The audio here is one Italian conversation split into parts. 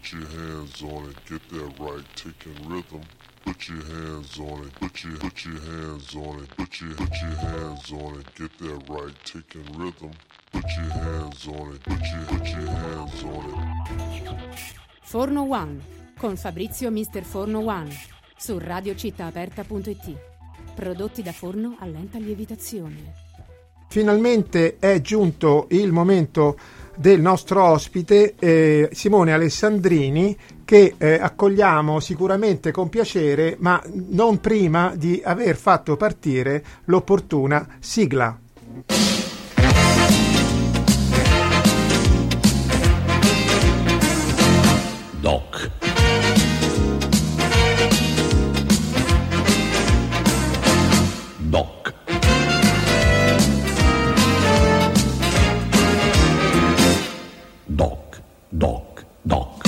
Put your hands on it, get that right, taking rhythm. Put your hands on it, put your hands on it, put your hands on it, get that right, taking rhythm. Put your hands on it, put your hands on it. Forno One con Fabrizio Mister Forno One su radiocittaaperta.it. Prodotti da forno a lenta lievitazione. Finalmente è giunto il momento del nostro ospite Simone Alessandrini, che accogliamo sicuramente con piacere, ma non prima di aver fatto partire l'opportuna sigla. Doc. Doc. Doc. Doc. Doc.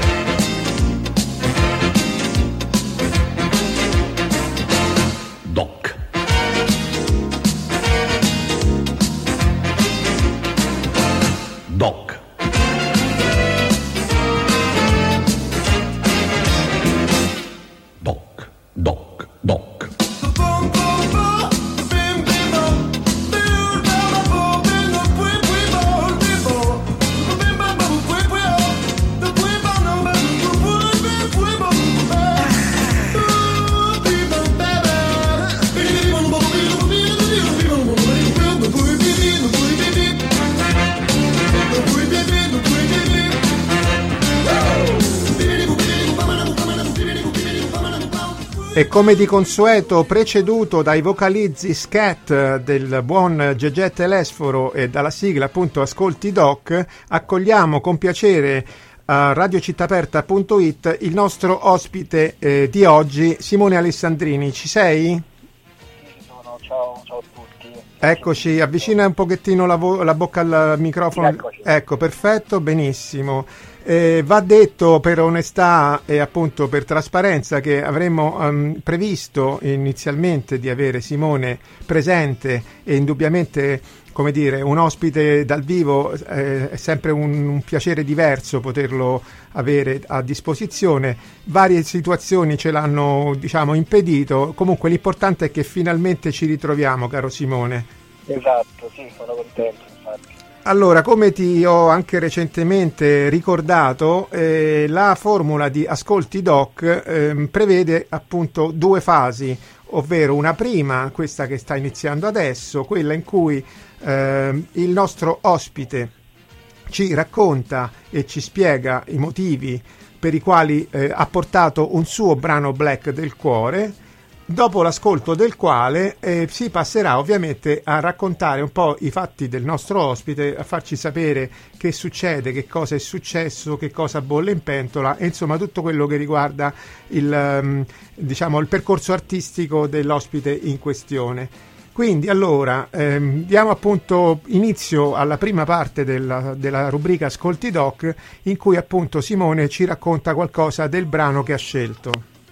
Doc. Doc. Doc. Doc. Doc. E come di consueto, preceduto dai vocalizzi scat del buon Gegè Telesforo e dalla sigla appunto Ascolti Doc, accogliamo con piacere a radiocittaaperta.it il nostro ospite di oggi, Simone Alessandrini. Ci sei? Sì, sono. Ciao a tutti. Eccoci, avvicina un pochettino la bocca al microfono. Eccoci. Ecco, perfetto, benissimo. Va detto per onestà e appunto per trasparenza che avremmo previsto inizialmente di avere Simone presente, e indubbiamente, come dire, un ospite dal vivo è sempre un piacere diverso poterlo avere a disposizione. Varie situazioni ce l'hanno, diciamo, impedito. Comunque l'importante è che finalmente ci ritroviamo, caro Simone. Esatto, sì, sono contento, infatti. Allora, come ti ho anche recentemente ricordato, la formula di Ascolti Doc prevede appunto due fasi, ovvero una prima, questa che sta iniziando adesso, quella in cui il nostro ospite ci racconta e ci spiega i motivi per i quali ha portato un suo brano black del cuore, dopo l'ascolto del quale si passerà ovviamente a raccontare un po' i fatti del nostro ospite, a farci sapere che succede, che cosa è successo, che cosa bolle in pentola, e insomma tutto quello che riguarda il percorso artistico dell'ospite in questione. Quindi allora diamo appunto inizio alla prima parte della rubrica Ascolti Doc, in cui appunto Simone ci racconta qualcosa del brano che ha scelto.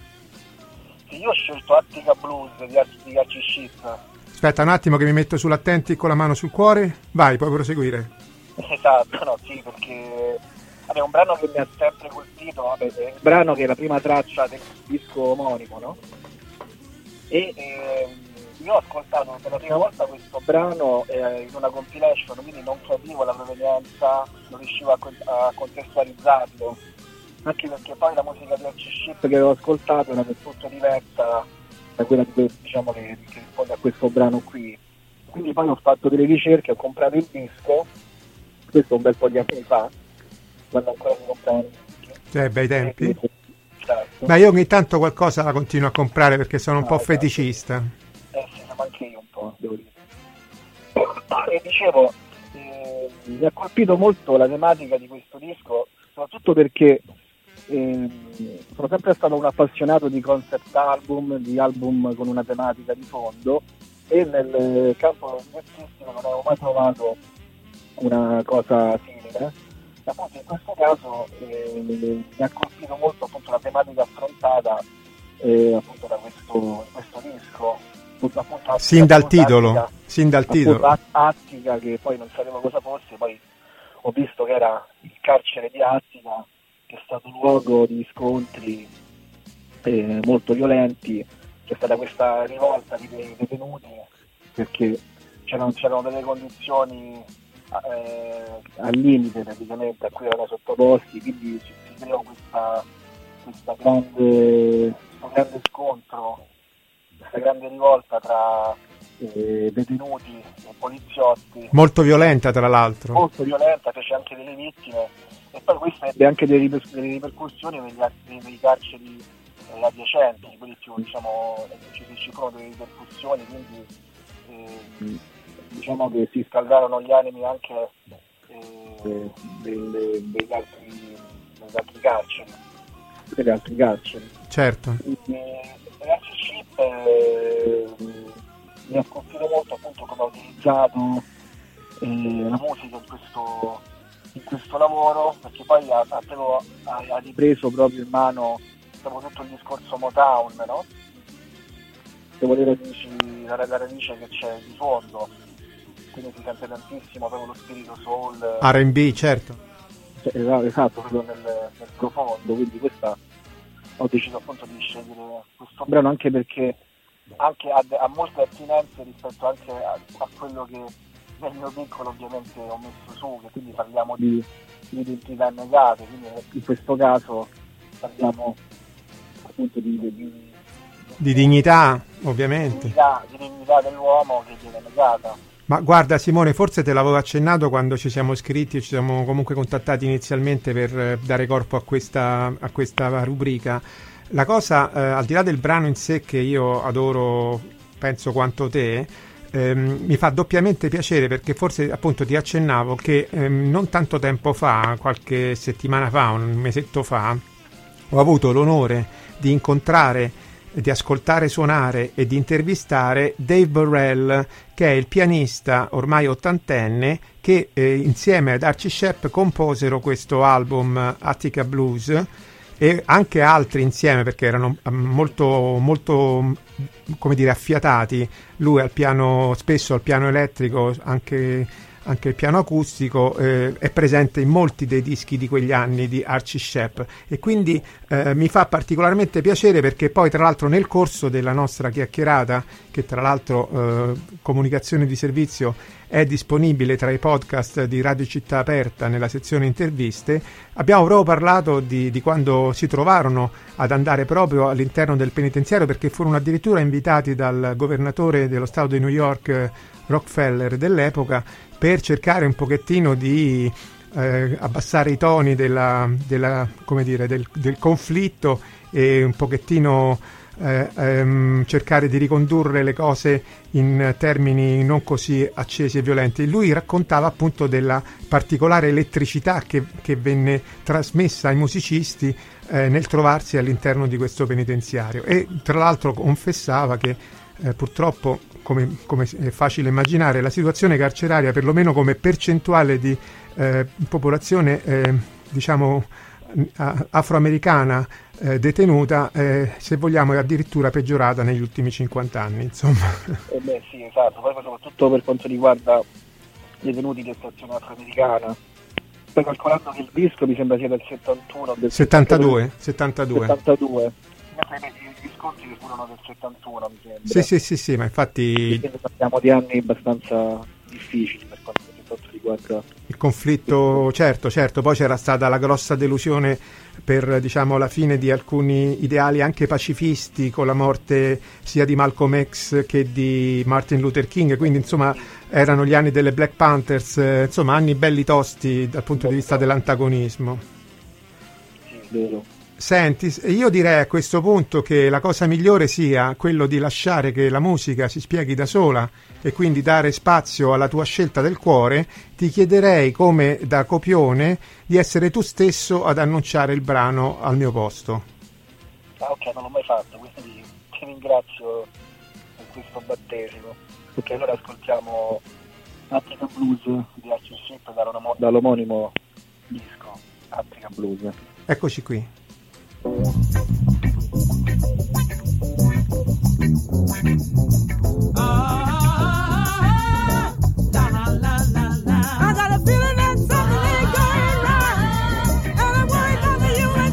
Io ho scelto Attica Blues di Archie Sheep. Aspetta un attimo che mi metto sull'attenti con la mano sul cuore. Vai, puoi proseguire. Esatto, no, sì, perché è un brano che mi ha sempre colpito, è un brano che è la prima traccia del disco omonimo, no? E io ho ascoltato per la prima volta questo brano in una compilation, quindi non capivo la provenienza, non riuscivo a contestualizzarlo, anche perché poi la musica di Archie Sheep che avevo ascoltato era del tutto diversa da quella che risponde a questo brano qui. Quindi poi ho fatto delle ricerche, ho comprato il disco, questo un bel po' di anni fa, quando ancora si compravano i dischi. Bei tempi. Esatto. Ma io ogni tanto qualcosa la continuo a comprare perché sono un po' feticista. Sì, siamo anche io un po', devo dire. E dicevo, mi ha colpito molto la tematica di questo disco, soprattutto perché sono sempre stato un appassionato di concept album, di album con una tematica di fondo, e nel campo artistico non avevo mai trovato una cosa simile. Appunto in questo caso mi ha colpito molto appunto la tematica affrontata appunto da questo disco, appunto, sin dal titolo Attica, che poi non sapevo cosa fosse, poi ho visto che era il carcere di Attica, che stato luogo di scontri molto violenti. C'è stata questa rivolta di detenuti perché c'erano delle condizioni al limite praticamente a cui erano sottoposti, quindi si creò questo grande scontro, questa grande rivolta tra detenuti e poliziotti. Molto violenta, tra l'altro. Molto violenta, fece anche delle vittime, e poi questo ebbe anche delle ripercussioni nei carceri adiacenti, quelli più, diciamo, ci furono delle ripercussioni, quindi diciamo che si scaldarono gli animi anche degli altri carceri. Certo. Ragazzi Ship mi ha colpito molto appunto come ha utilizzato la musica in questo lavoro, perché poi ha ripreso proprio in mano dopo tutto il discorso Motown, no? Devo dire la radice che c'è di fondo, quindi si sente tantissimo proprio lo spirito soul, R&B, certo. Esatto, proprio nel profondo, quindi ho deciso appunto di scegliere questo brano anche perché anche ha molte attinenze rispetto anche a quello che nel mio piccolo ovviamente ho messo su, che quindi parliamo di identità negate, quindi in questo caso parliamo appunto di dignità, ovviamente. Di dignità dell'uomo che viene negata. Ma guarda Simone, forse te l'avevo accennato quando ci siamo scritti e ci siamo comunque contattati inizialmente per dare corpo a questa rubrica. La cosa, al di là del brano in sé che io adoro, penso quanto te, mi fa doppiamente piacere perché forse appunto ti accennavo che non tanto tempo fa, qualche settimana fa, un mesetto fa, ho avuto l'onore di incontrare, di ascoltare suonare e di intervistare Dave Burrell, che è il pianista ormai ottantenne che insieme ad Archie Shepp composero questo album Attica Blues, e anche altri insieme perché erano molto molto come dire affiatati, lui al piano, spesso al piano elettrico, anche il piano acustico, è presente in molti dei dischi di quegli anni di Archie Shepp, e quindi mi fa particolarmente piacere perché poi tra l'altro nel corso della nostra chiacchierata, che tra l'altro Comunicazione di Servizio è disponibile tra i podcast di Radio Città Aperta nella sezione interviste, abbiamo proprio parlato di quando si trovarono ad andare proprio all'interno del penitenziario, perché furono addirittura invitati dal governatore dello stato di New York Rockefeller dell'epoca per cercare un pochettino di abbassare i toni come dire, del conflitto e un pochettino cercare di ricondurre le cose in termini non così accesi e violenti. Lui raccontava appunto della particolare elettricità che venne trasmessa ai musicisti nel trovarsi all'interno di questo penitenziario, e tra l'altro confessava che purtroppo, come è facile immaginare, la situazione carceraria, perlomeno come percentuale di popolazione diciamo afroamericana detenuta, se vogliamo, è addirittura peggiorata negli ultimi 50 anni, insomma. Beh sì, esatto, poi soprattutto per quanto riguarda i detenuti di estrazione afroamericana, poi calcolando che il disco mi sembra sia del 71 del 72 gli scontri che furono del 71 mi sembra. Sì, ma infatti parliamo di anni abbastanza difficili per quanto riguarda il conflitto. Certo, poi c'era stata la grossa delusione per, diciamo, la fine di alcuni ideali anche pacifisti con la morte sia di Malcolm X che di Martin Luther King, quindi insomma erano gli anni delle Black Panthers, insomma anni belli tosti dal punto di vista dell'antagonismo. Sì, vero. Senti, io direi a questo punto che la cosa migliore sia quello di lasciare che la musica si spieghi da sola e quindi dare spazio alla tua scelta del cuore. Ti chiederei, come da copione, di essere tu stesso ad annunciare il brano al mio posto. Ok, non l'ho mai fatto, quindi ti ringrazio per questo battesimo. Ok, allora ascoltiamo Attica Blues di Archie Shepp dall'omonimo disco Attica Blues. Eccoci qui. I got a feeling that something ain't going right, and I'm worried about you and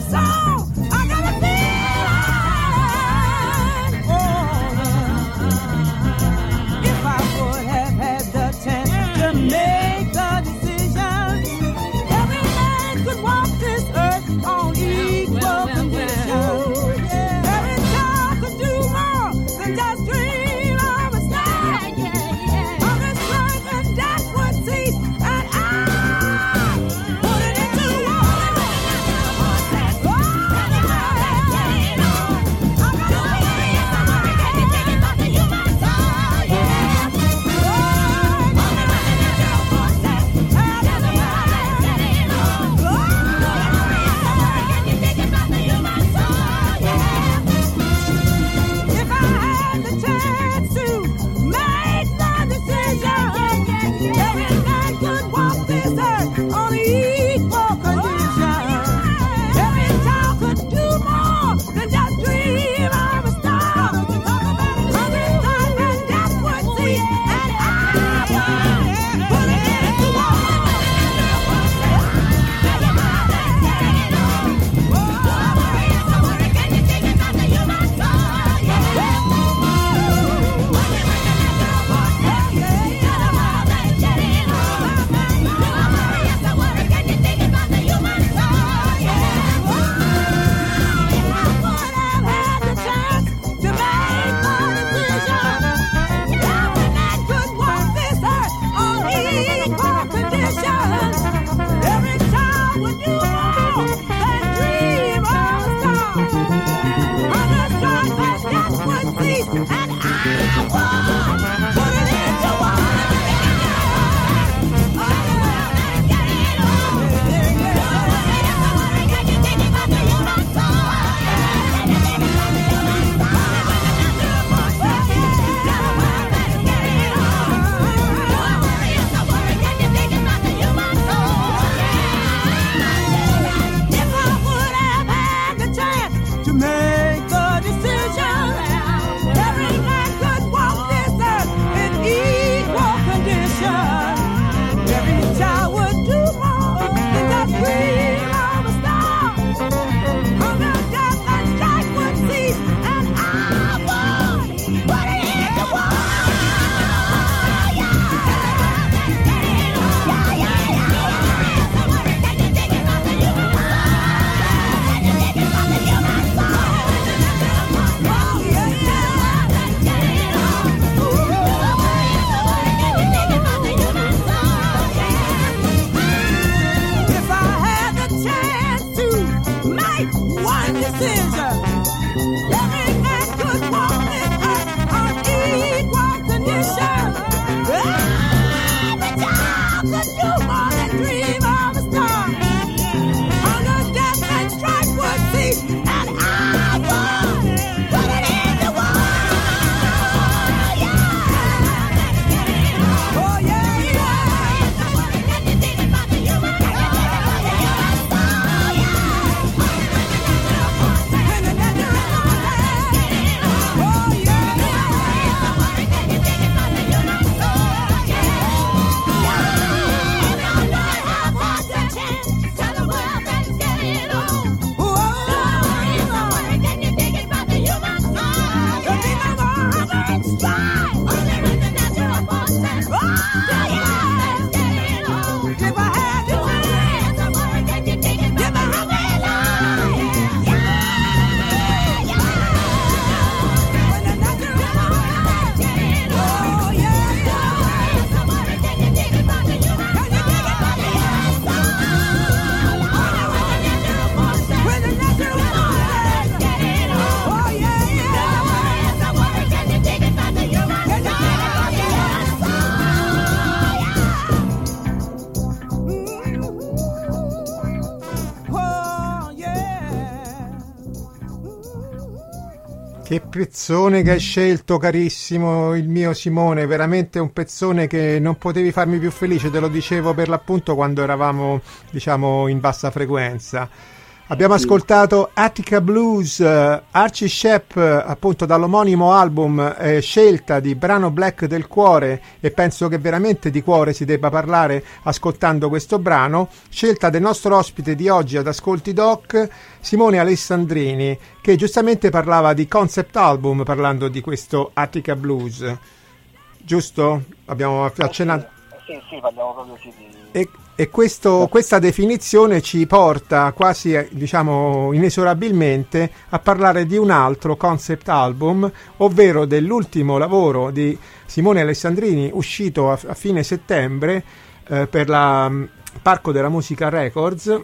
decision. Every man could walk this earth on equal condition. Every child could do more than dream of a star. Hunger, death, and strife would cease, and I would put it in the war. Yeah. Oh yeah, yeah. Can you think about the human? Che pezzone che hai scelto, carissimo il mio Simone, veramente un pezzone che non potevi farmi più felice, te lo dicevo per l'appunto quando eravamo, diciamo, in bassa frequenza. Abbiamo ascoltato Attica Blues, Archie Shepp, appunto dall'omonimo album, scelta di Brano Black del Cuore, e penso che veramente di cuore si debba parlare ascoltando questo brano, scelta del nostro ospite di oggi ad Ascolti Doc, Simone Alessandrini, che giustamente parlava di concept album parlando di questo Attica Blues, giusto? Abbiamo accennato. Sì, parliamo proprio di... E questa definizione ci porta quasi, diciamo, inesorabilmente a parlare di un altro concept album, ovvero dell'ultimo lavoro di Simone Alessandrini uscito a fine settembre per la Parco della Musica Records.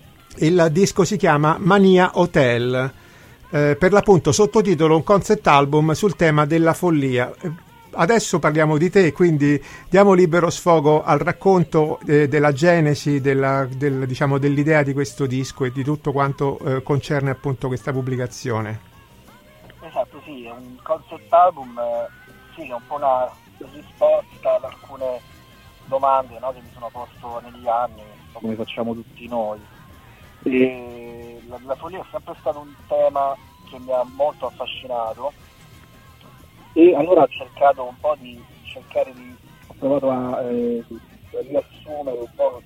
Il disco si chiama Mania Hotel, per l'appunto sottotitolo un concept album sul tema della follia. Adesso parliamo di te, quindi diamo libero sfogo al racconto della genesi, diciamo, dell'idea di questo disco e di tutto quanto concerne appunto questa pubblicazione. Esatto, sì, è un concept album, sì, è un po' una risposta ad alcune domande, no, che mi sono posto negli anni, come facciamo tutti noi. E la follia è sempre stato un tema che mi ha molto affascinato. E allora ho cercato un po' ho provato a riassumere un po'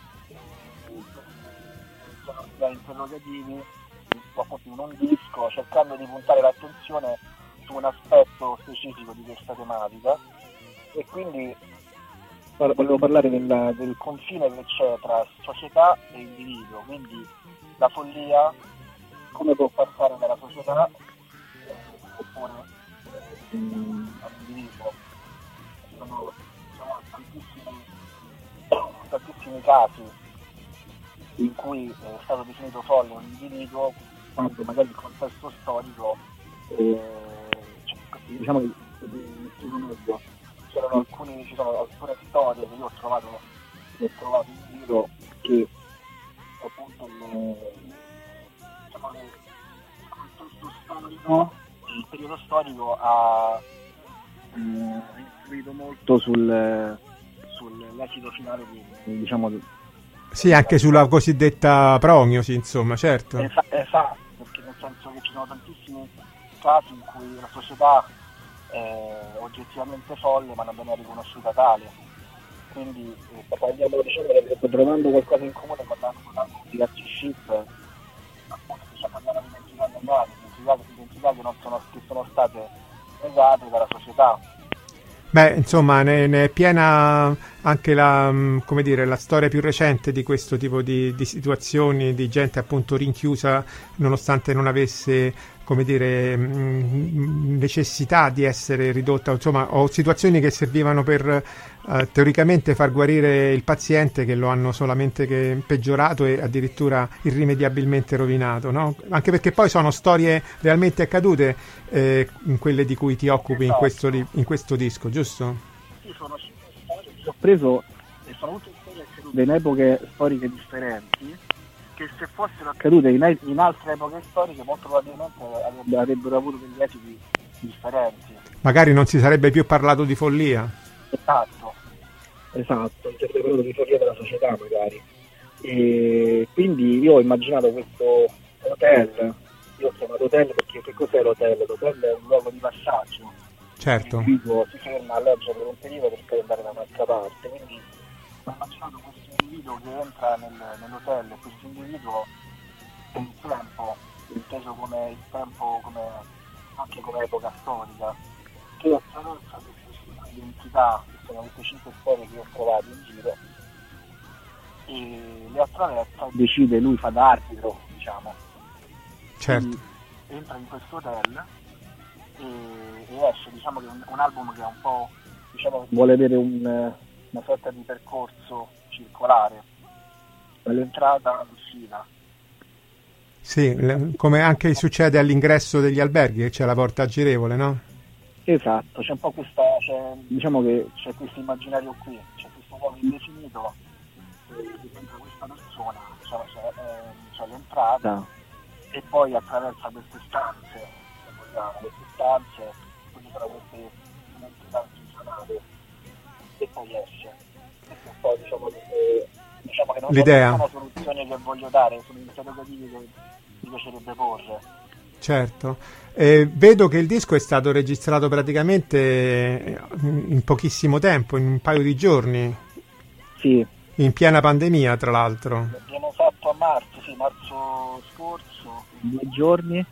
sono interrogativi appunto in un disco, cercando di puntare l'attenzione su un aspetto specifico di questa tematica, e quindi volevo parlare del confine che c'è tra società e individuo, quindi la follia come può passare dalla società oppure all'individuo. Sono tantissimi casi in cui è stato definito folle un individuo quando magari il contesto storico diciamo ci sono alcune storie che io ho trovato in giro che appunto diciamo, il contesto storico, il periodo storico ha influito molto sull'esito finale diciamo. Sì, anche sulla cosiddetta prognosi, insomma, certo. Esatto, perché nel senso che ci sono tantissimi casi in cui la società è oggettivamente folle ma non viene riconosciuta tale. Quindi parliamo, diciamo, che trovando qualcosa in comune parlando di Archie Shepp, appunto, diciamo, andiamo dimenticando identità che sono state negate dalla società. Beh, insomma, ne è piena anche la, come dire, la storia più recente di questo tipo di situazioni, di gente appunto rinchiusa nonostante non avesse, come dire, necessità di essere ridotta, insomma, o situazioni che servivano per teoricamente far guarire il paziente, che lo hanno solamente che peggiorato e addirittura irrimediabilmente rovinato, no? Anche perché poi sono storie realmente accadute, in quelle di cui ti occupi in questo disco, giusto? Sì, sono storie che ho preso e sono tutte storie accadute in epoche storiche differenti, che se fossero accadute in altre epoche storiche molto probabilmente avrebbero avuto degli esiti differenti. Magari non si sarebbe più parlato di follia. Esatto, in certo periodo di follia della società magari. E quindi io ho immaginato questo hotel, io ho chiamato hotel perché che cos'è l'hotel? L'hotel è un luogo di passaggio. Certo. L'individuo si ferma a leggere per un periodo per poi andare da un'altra parte, quindi ho immaginato questo individuo che entra nell'hotel, e questo individuo è il tempo, inteso come il tempo anche come epoca storica, che attraversa queste identità, che sono queste 5 storie che ho trovato in giro, e le attraversa, decide, lui fa da arbitro, diciamo. Certo. Quindi entra in questo hotel e esce, diciamo che un album che è un po', diciamo, vuole avere una sorta di percorso circolare dall'entrata all'uscita. Sì, come anche succede all'ingresso degli alberghi, che c'è la porta girevole, no? Esatto, c'è un po' diciamo che c'è questo immaginario qui, c'è questo luogo indefinito, dentro questa persona, c'è l'entrata e poi attraversa queste stanze, quindi tra queste identità chiusionate, e poi esce. Questo è un po', diciamo che non l'idea. Sono soluzioni che voglio dare, sono interrogativi che mi piacerebbe porre. Certo. Vedo che il disco è stato registrato praticamente in pochissimo tempo, in un paio di giorni. Sì. In piena pandemia, tra l'altro. L'abbiamo fatto a marzo scorso, 2 giorni.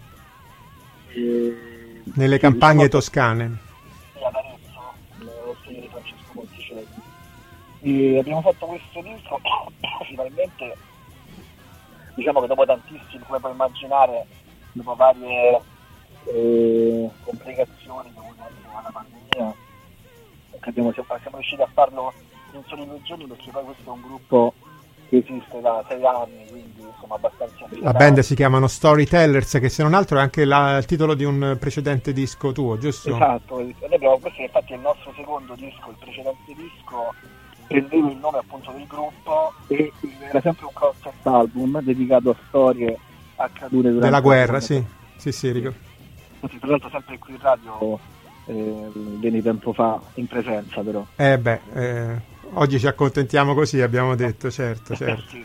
Nelle campagne toscane. Ad Arezzo, nello studio di Francesco Monticelli. E abbiamo fatto questo disco, finalmente, diciamo che dopo tantissimi, come puoi immaginare, dopo varie complicazioni dovute alla pandemia, siamo riusciti a farlo in soli 2 giorni, perché poi questo è un gruppo che esiste da 6 anni, quindi insomma abbastanza affidato. La band si chiamano Storytellers, che se non altro è anche il titolo di un precedente disco tuo, giusto? Esatto, questo infatti è il nostro secondo disco. Il precedente disco prendeva il nome appunto del gruppo e era sempre un concept album dedicato a storie accadute durante della guerra, sì, ricordo. Tra l'altro sempre qui in radio veni tempo fa in presenza, però oggi ci accontentiamo così, abbiamo detto, certo. Sì,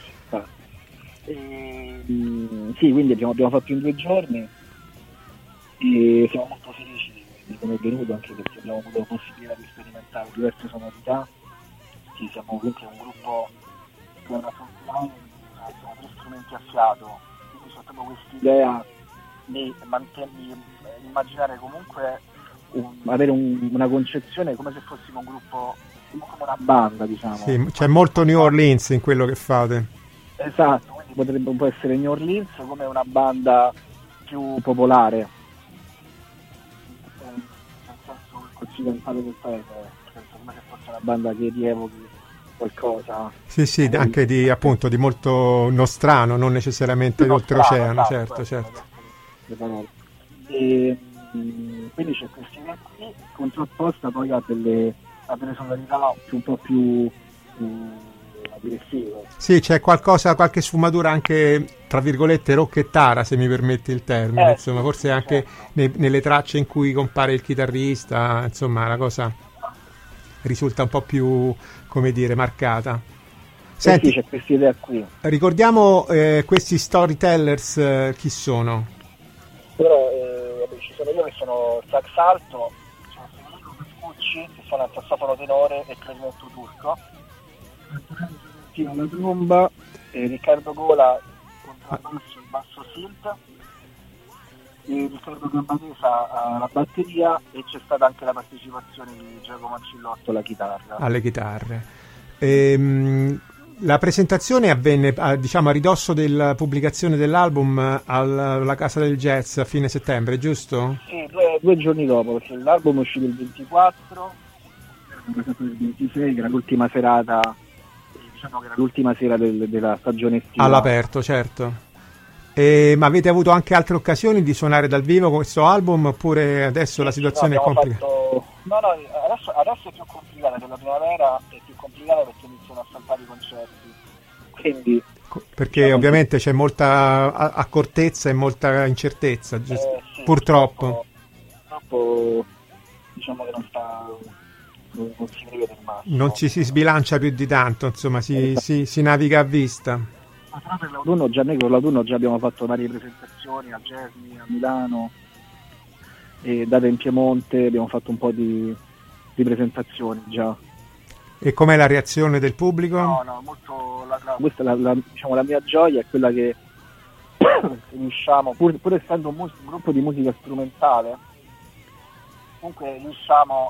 quindi abbiamo fatto in 2 giorni e siamo molto felici di come è venuto, anche perché abbiamo avuto la possibilità di sperimentare diverse sonorità. Sì, siamo comunque un gruppo che è una frontline, siamo 3 strumenti a fiato, quindi c'è proprio quest'idea di immaginare comunque avere una concezione come se fossimo un gruppo, come una banda, diciamo. Sì, c'è molto New Orleans in quello che fate. Esatto, quindi potrebbe un po' essere New Orleans come una banda più popolare, nel senso occidentale del paese, come se fosse una banda che rievochi qualcosa. Sì, anche di appunto di molto nostrano, non necessariamente d'oltreoceano, certo. E quindi c'è questa idea qui contrapposta poi a delle sonorità un po' più aggressive. Sì, c'è qualche sfumatura anche, tra virgolette, rocchettara, se mi permetti il termine, insomma, forse anche nelle tracce in cui compare il chitarrista, insomma, la cosa risulta un po' più, come dire, marcata. Senti, c'è questa idea qui. Ricordiamo questi Storytellers, chi sono? Però ci sono io che sono sax alto, sono Federico Pescucci che suona il sassofono tenore e clarinetto turco, la tromba, Riccardo Gola contrabbasso e basso synth, e Riccardo Gambadesa alla batteria, e c'è stata anche la partecipazione di Giacomo Ancillotto alla chitarra. Alle chitarre. La presentazione avvenne diciamo a ridosso della pubblicazione dell'album alla Casa del Jazz a fine settembre, giusto? Sì, due giorni dopo, perché l'album è uscito il 24, il 26, che era l'ultima serata, diciamo che era l'ultima sera della stagione estiva. All'aperto, certo. Ma avete avuto anche altre occasioni di suonare dal vivo con questo album, oppure adesso la situazione è complicata? No, adesso è più complicata, per la primavera è più complicata perché iniziano a saltare i concerti, quindi... Perché ovviamente c'è molta accortezza e molta incertezza, sì, purtroppo. Purtroppo diciamo che non si prevede il massimo. Non ci si sbilancia più di tanto, insomma, si naviga a vista. Ma per l'autunno già abbiamo fatto varie presentazioni a Germi, a Milano, e date in Piemonte, abbiamo fatto un po' di presentazioni già. E com'è la reazione del pubblico? No, molto. Questa è diciamo, la mia gioia è quella che riusciamo, pur essendo un gruppo di musica strumentale, comunque riusciamo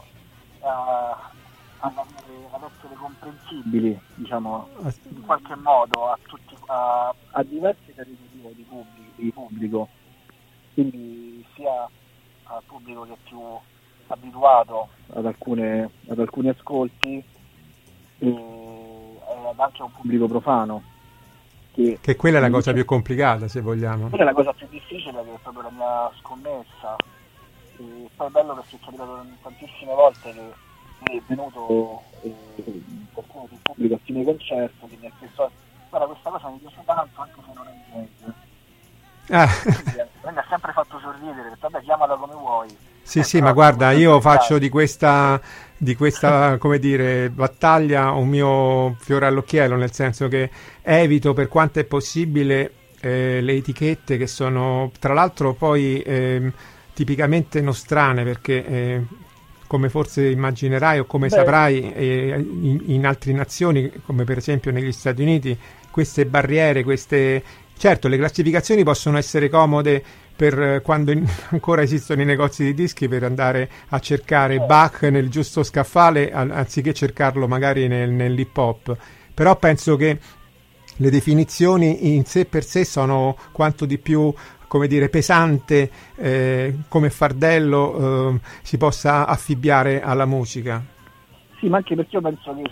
ad essere comprensibili, diciamo, in qualche modo a tutti, a diverse categorie di pubblico, quindi sia al pubblico che è più abituato ad alcuni ascolti e anche a un pubblico profano, che quella è la cosa più complicata, se vogliamo. Quella è la cosa più difficile, che è proprio la mia scommessa, e poi è bello perché è capitato tantissime volte che è venuto qualcuno del pubblico a fine concerto che mi ha chiesto: guarda, questa cosa mi piace tanto anche se non è jazz. Mi ha sempre fatto sorridere, perché vabbè, chiamala come vuoi. Sì, ma guarda, io faccio di questa come dire, battaglia un mio fiore all'occhiello, nel senso che evito per quanto è possibile le etichette, che sono tra l'altro poi tipicamente nostrane, perché come forse immaginerai o come saprai, in altre nazioni, come per esempio negli Stati Uniti, queste barriere, certo, le classificazioni possono essere comode per quando ancora esistono i negozi di dischi, per andare a cercare Bach nel giusto scaffale anziché cercarlo magari nell'hip hop, però penso che le definizioni in sé per sé sono quanto di più, come dire, pesante come fardello si possa affibbiare alla musica. Sì, ma anche perché io penso che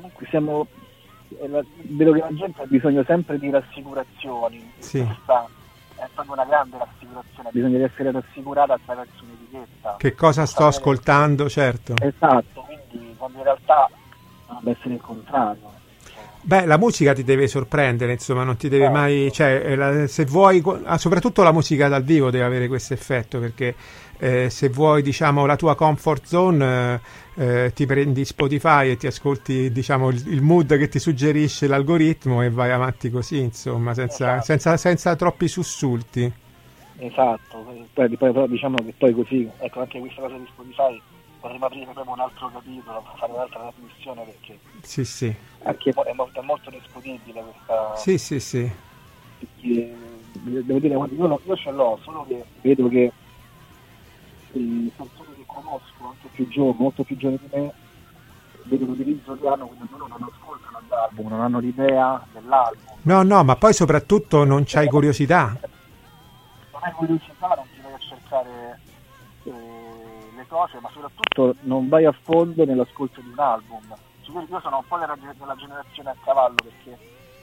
vedo che la gente ha bisogno sempre di rassicurazioni. Sì. Questa è proprio una grande rassicurazione, bisogna essere rassicurata attraverso un'etichetta. Che cosa sto ascoltando, certo. Esatto, quindi quando in realtà dovrebbe essere il contrario. Beh, la musica ti deve sorprendere, insomma, non ti deve mai, cioè, se vuoi, soprattutto la musica dal vivo deve avere questo effetto, perché se vuoi, diciamo, la tua comfort zone, ti prendi Spotify e ti ascolti, diciamo, il mood che ti suggerisce l'algoritmo e vai avanti così, insomma, senza troppi sussulti. Esatto, poi diciamo che poi così, ecco, anche questa cosa di Spotify potremmo aprire proprio un altro capitolo, fare un'altra trasmissione, perché sì. Anche è molto discutibile questa. Sì. Perché, devo dire, io ce l'ho, solo che vedo che persone che conosco, anche molto più giovani di me, vedo l'utilizzo che hanno, quindi loro non ascoltano l'album, non hanno l'idea dell'album. No, ma poi soprattutto non c'hai curiosità. Non hai curiosità, non ti vai a cercare le cose, ma soprattutto non vai a fondo nell'ascolto di un album. Io sono un po' della generazione a cavallo, perché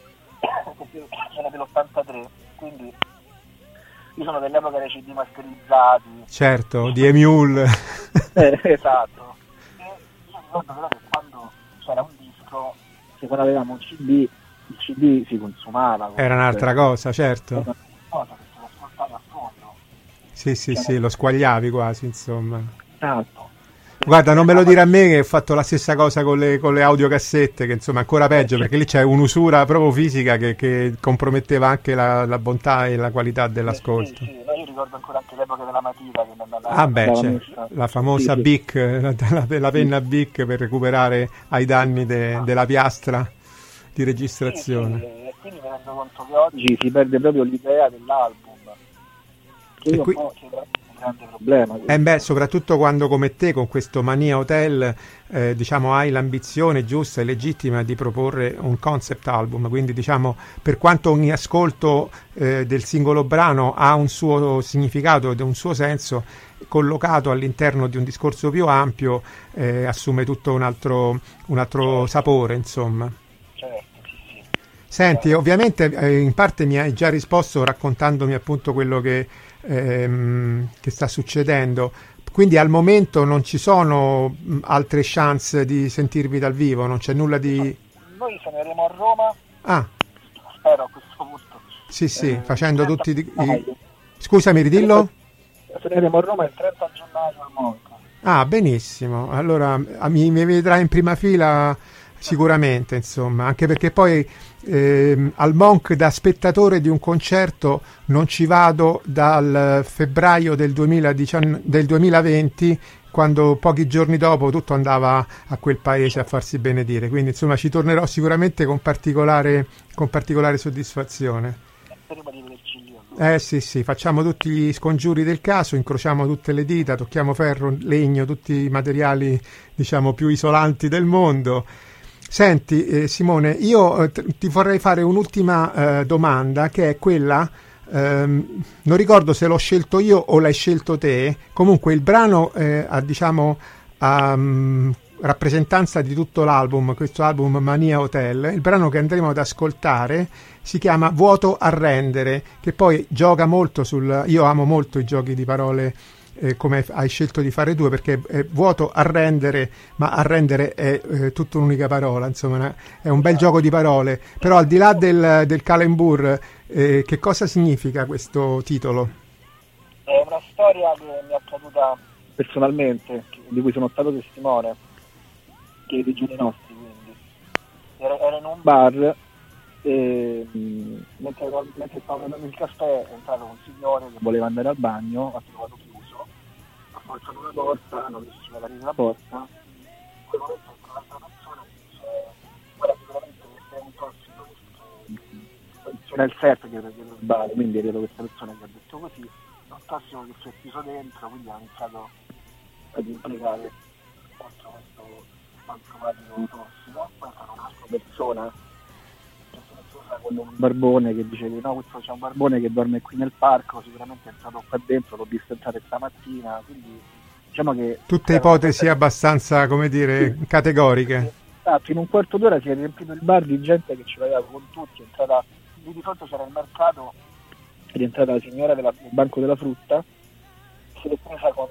sono dell'83, quindi io sono dell'epoca dei CD masterizzati. Certo, di Emule. Esatto. E io ricordo però che quando c'era un disco, se quando avevamo un CD, il CD si consumava. Era un'altra cosa, certo. Era un'altra cosa, perché lo ascoltavi a fondo. Sì, lo squagliavi quasi, insomma. Esatto. Guarda, non me lo dire a me che ho fatto la stessa cosa con le audiocassette, che insomma è ancora peggio, perché lì c'è un'usura proprio fisica che comprometteva anche la bontà e la qualità dell'ascolto. Sì, io ricordo ancora anche l'epoca della matita, che c'è la famosa Bic, la penna Bic, per recuperare ai danni della piastra di registrazione. E quindi mi rendo conto che oggi si perde proprio l'idea dell'album. Che io grande problema. Soprattutto quando come te con questo Mania Hotel diciamo hai l'ambizione giusta e legittima di proporre un concept album, quindi diciamo per quanto ogni ascolto del singolo brano ha un suo significato ed un suo senso, collocato all'interno di un discorso più ampio assume tutto un altro sapore, insomma. Certo, sì. Senti, ovviamente in parte mi hai già risposto raccontandomi appunto quello che sta succedendo, quindi al momento non ci sono altre chance di sentirvi dal vivo, non c'è nulla di... Noi suoneremo a Roma, spero a questo punto. Sì, facendo tutti Scusami, ridillo? Suoneremo a Roma il 30 gennaio al Monk. Benissimo, allora mi vedrà in prima fila sicuramente, insomma, anche perché poi al Monk da spettatore di un concerto non ci vado dal febbraio del 2020, quando pochi giorni dopo tutto andava a quel paese a farsi benedire, quindi insomma ci tornerò sicuramente con particolare soddisfazione. Speriamo di vederci lì. Sì, facciamo tutti gli scongiuri del caso, incrociamo tutte le dita, tocchiamo ferro, legno, tutti i materiali diciamo più isolanti del mondo. Senti Simone, io ti vorrei fare un'ultima domanda, che è quella, non ricordo se l'ho scelto io o l'hai scelto te, comunque il brano ha rappresentanza di tutto l'album, questo album Mania Hotel. Il brano che andremo ad ascoltare si chiama Vuoto a rendere, che poi gioca molto io amo molto i giochi di parole come hai scelto di fare tu, perché è vuoto a rendere, ma a rendere è tutta un'unica parola, insomma è un bel gioco di parole. Però al di là del calembour, che cosa significa questo titolo? È una storia che mi è accaduta personalmente, di cui sono stato testimone, che è dei giorni nostri, quindi ero in un bar e mentre stavo prendendo il caffè è entrato un signore che voleva andare al bagno, ha trovato chiuso, ha forzato la porta, non riusciva ad aprire la porta. In quel momento entra un'altra persona che dice: guarda, sicuramente sei un tossico, c'era il set che era dietro il bar, quindi è questa persona che ha detto così, un tossico che si è chiuso dentro, quindi ha iniziato ad implicare contro questo fantomatico tossico. Poi c'era un'altra persona, con un barbone, che dice che no, questo c'è un barbone che dorme qui nel parco, sicuramente è entrato qua dentro, l'ho visto entrare stamattina, quindi diciamo che tutte ipotesi abbastanza, come dire, categoriche. Esatto, in un quarto d'ora si è riempito il bar di gente che ci vedeva con tutti, è entrata, lì di fronte c'era il mercato ed è entrata la signora del banco della frutta, si è presa con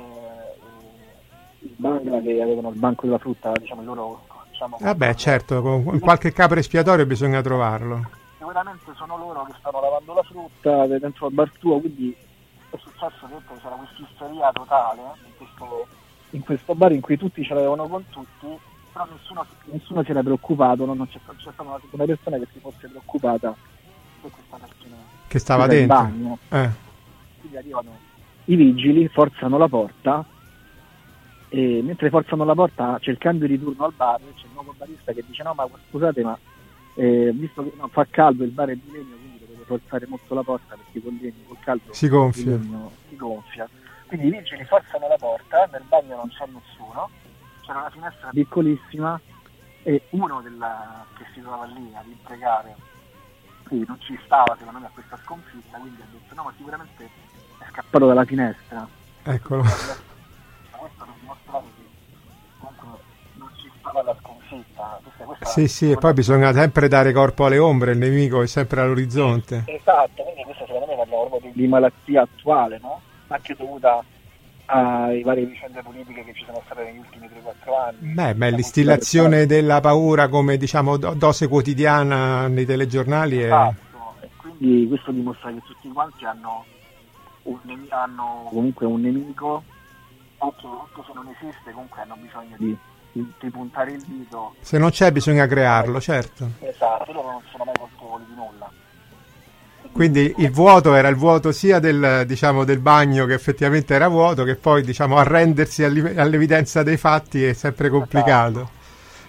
il bangla che avevano il banco della frutta, diciamo loro. Vabbè, certo, con qualche capro espiatorio bisogna trovarlo. Sicuramente sono loro che stanno lavando la frutta dentro al bar tuo, quindi è successo che c'era questa isteria totale in questo bar in cui tutti ce l'avevano con tutti, però nessuno si era preoccupato, non c'è stata una persona che si fosse preoccupata per questa persona che stava dentro. Bagno. Quindi arrivano i vigili, forzano la porta, e mentre forzano la porta c'è il cambio di turno al bar, c'è il nuovo barista che dice: no, ma scusate, ma visto che fa caldo, il bar è di legno, quindi dovete forzare molto la porta perché col caldo si gonfia. Quindi i vigili forzano la porta, nel bagno non c'è nessuno, c'era una finestra piccolissima e uno che si trovava lì ad imprecare, quindi non ci stava secondo me a questa sconfitta, quindi ha detto: no, ma sicuramente è scappato dalla finestra. Eccolo. Questo per dimostrare che comunque non ci stava la sconfitta. Sì, e poi bisogna sempre dare corpo alle ombre, il nemico è sempre all'orizzonte. Esatto, quindi questo secondo me parliamo proprio di malattia attuale, no? Anche dovuta ai varie vicende politiche che ci sono state negli ultimi 3-4 anni. Ma è l'istillazione della paura come, diciamo, dose quotidiana nei telegiornali. Esatto, e quindi questo dimostra che tutti quanti hanno comunque un nemico, anche se non esiste, comunque hanno bisogno di puntare il dito. Se non c'è bisogna crearlo, certo. Esatto, loro non sono mai colpevoli di nulla. Quindi il vuoto era il vuoto sia del bagno, che effettivamente era vuoto, che poi arrendersi all'evidenza dei fatti è sempre complicato. Esatto.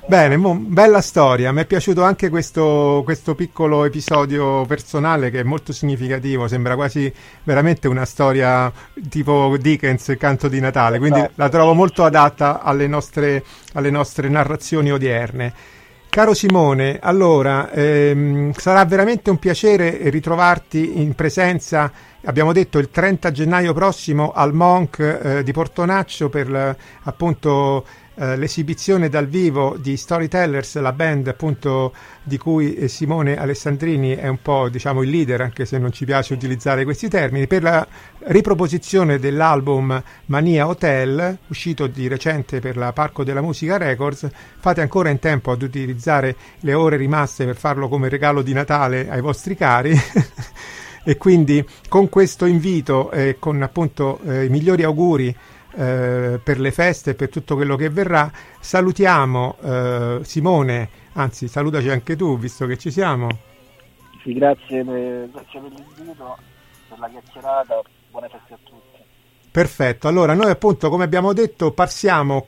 Bene, bella storia, mi è piaciuto anche questo piccolo episodio personale che è molto significativo, sembra quasi veramente una storia tipo Dickens, Canto di Natale, quindi la trovo molto adatta alle nostre narrazioni odierne. Caro Simone, allora sarà veramente un piacere ritrovarti in presenza, abbiamo detto il 30 gennaio prossimo al Monk di Portonaccio per appunto l'esibizione dal vivo di Storytellers, la band appunto di cui Simone Alessandrini è un po', diciamo, il leader, anche se non ci piace utilizzare questi termini, per la riproposizione dell'album Mania Hotel, uscito di recente per la Parco della Musica Records. Fate ancora in tempo ad utilizzare le ore rimaste per farlo come regalo di Natale ai vostri cari. E quindi con questo invito e con appunto i migliori auguri per le feste e per tutto quello che verrà, salutiamo Simone, anzi salutaci anche tu visto che ci siamo. Sì, grazie per l'invito, per la chiacchierata, buone feste a tutti. Perfetto, allora noi appunto, come abbiamo detto, passiamo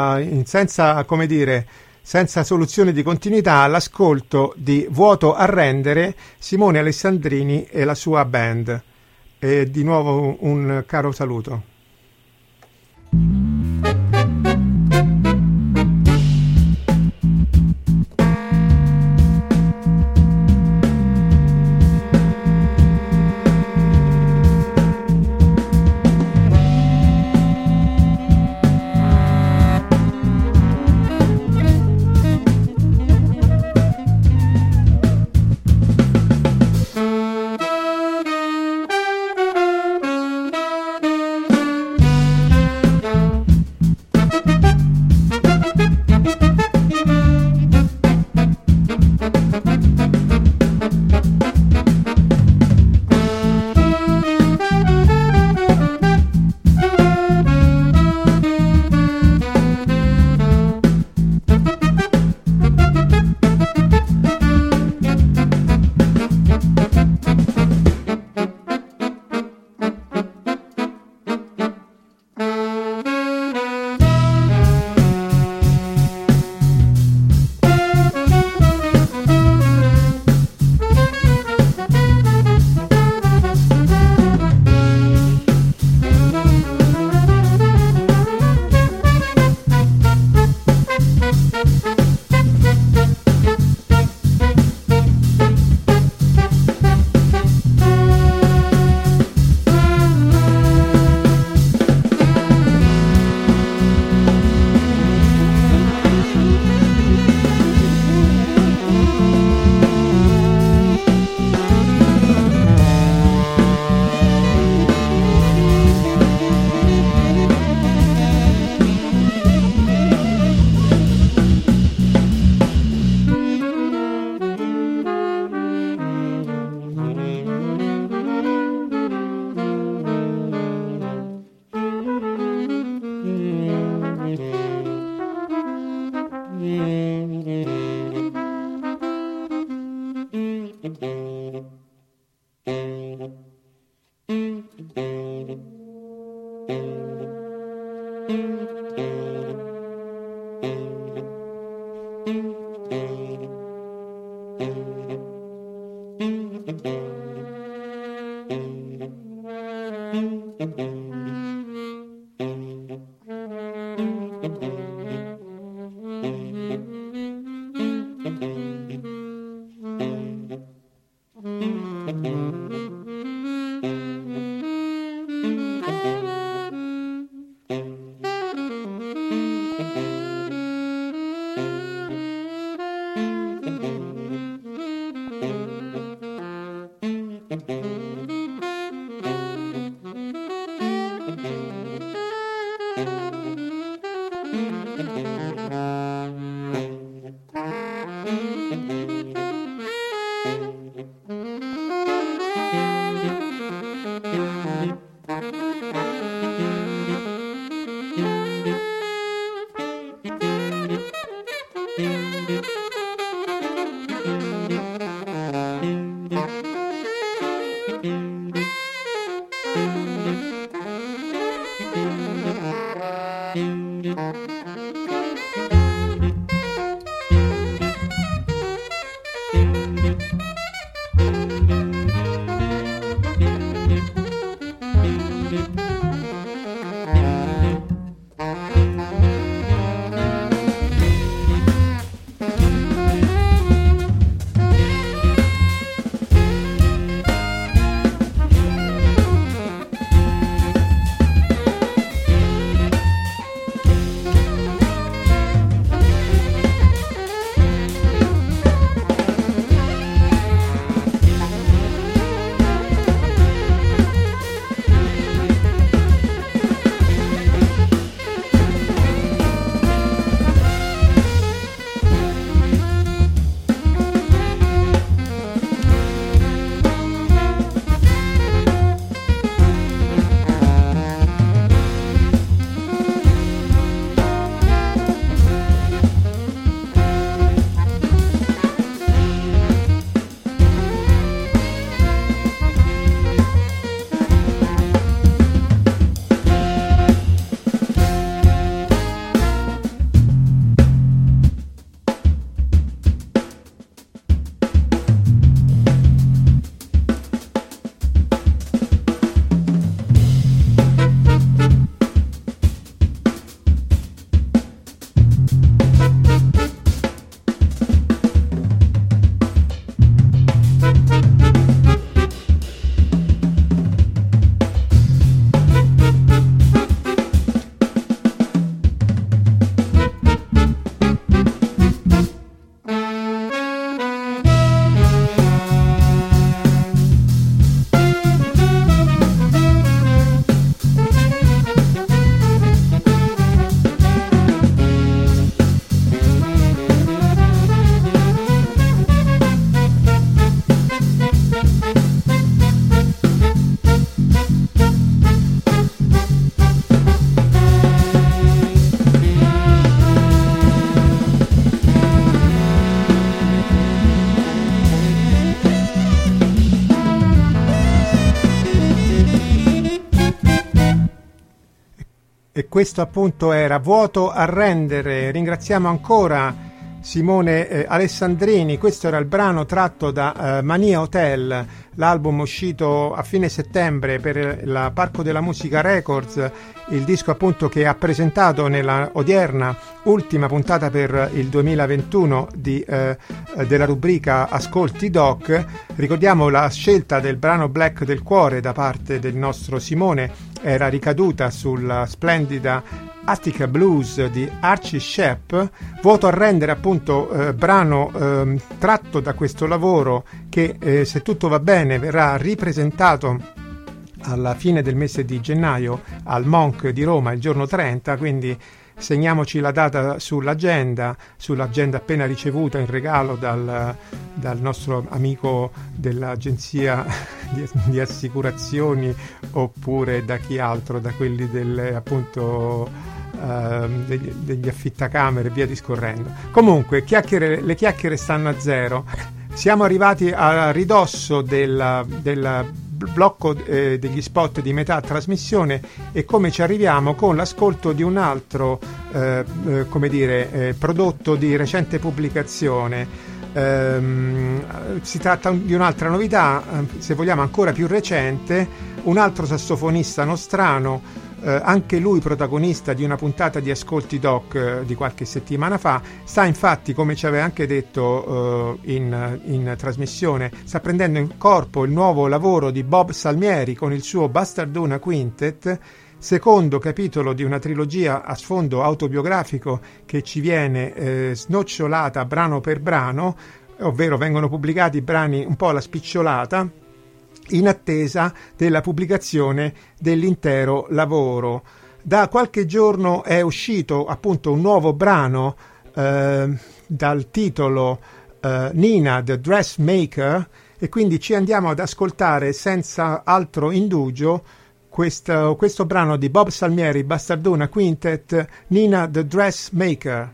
senza soluzione di continuità all'ascolto di Vuoto a rendere, Simone Alessandrini e la sua band. E di nuovo un caro saluto. E questo appunto era Vuoto a rendere. Ringraziamo ancora Simone Alessandrini. Questo era il brano tratto da Mania Hotel, l'album uscito a fine settembre per la Parco della Musica Records, il disco appunto che ha presentato nella odierna ultima puntata per il 2021 della rubrica Ascolti Doc. Ricordiamo la scelta del brano Black del Cuore da parte del nostro Simone era ricaduta sulla splendida Attica Blues di Archie Shepp. Vuoto a rendere appunto brano tratto da questo lavoro che se tutto va bene verrà ripresentato alla fine del mese di gennaio al Monk di Roma il giorno 30, quindi segniamoci la data sull'agenda appena ricevuta in regalo dal nostro amico dell'agenzia di assicurazioni, oppure da chi altro, da quelli degli affittacamere e via discorrendo. Comunque le chiacchiere stanno a zero. Siamo arrivati a ridosso del blocco degli spot di metà trasmissione, e come ci arriviamo con l'ascolto di un altro prodotto di recente pubblicazione. Si tratta di un'altra novità, se vogliamo ancora più recente, un altro sassofonista nostrano, anche lui protagonista di una puntata di Ascolti Doc di qualche settimana fa. Sta infatti, come ci aveva anche detto in trasmissione, sta prendendo in corpo il nuovo lavoro di Bob Salmieri con il suo Bastardona Quintet, secondo capitolo di una trilogia a sfondo autobiografico che ci viene snocciolata brano per brano, ovvero vengono pubblicati brani un po' alla spicciolata in attesa della pubblicazione dell'intero lavoro. Da qualche giorno è uscito appunto un nuovo brano dal titolo Nina the Dressmaker, e quindi ci andiamo ad ascoltare senza altro indugio questo brano di Bob Salmieri Bastardona Quintet, Nina the Dressmaker.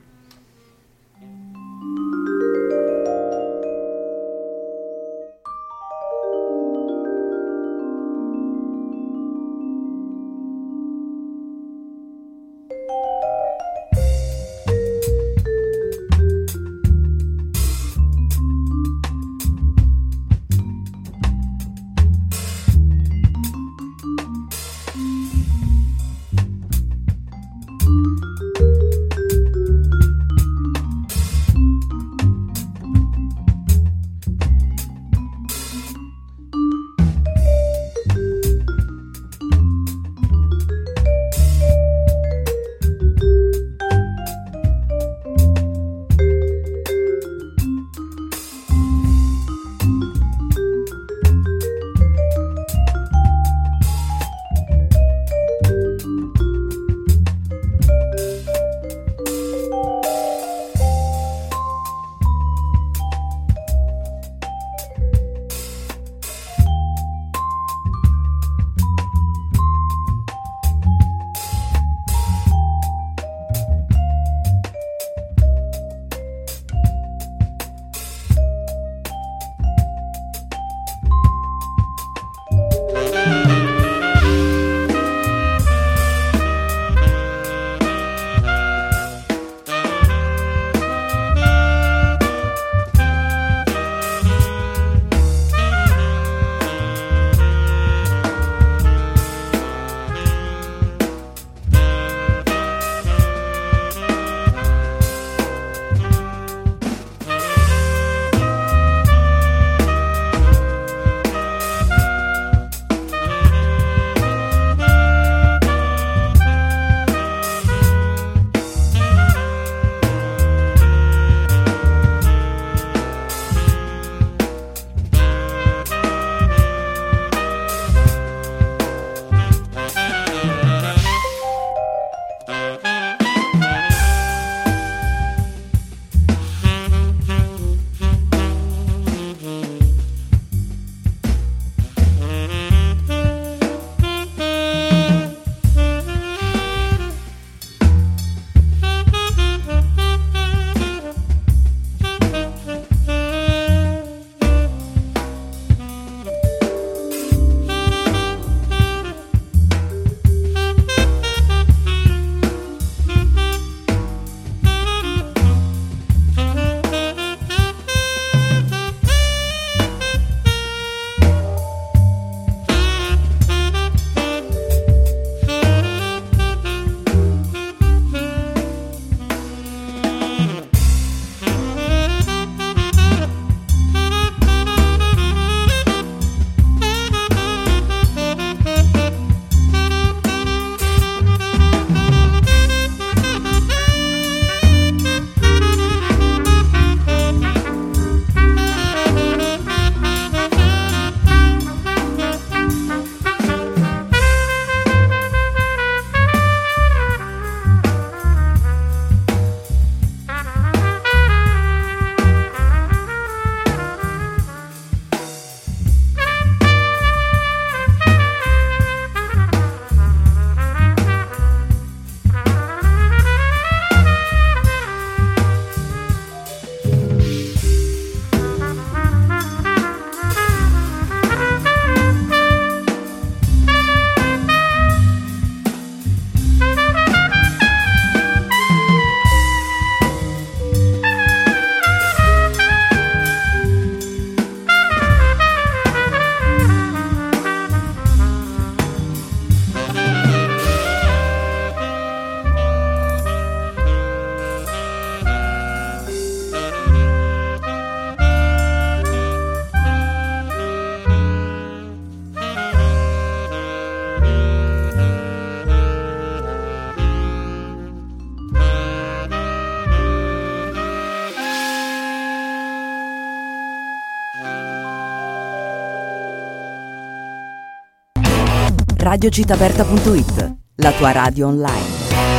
radiocitaperta.it, la tua radio online.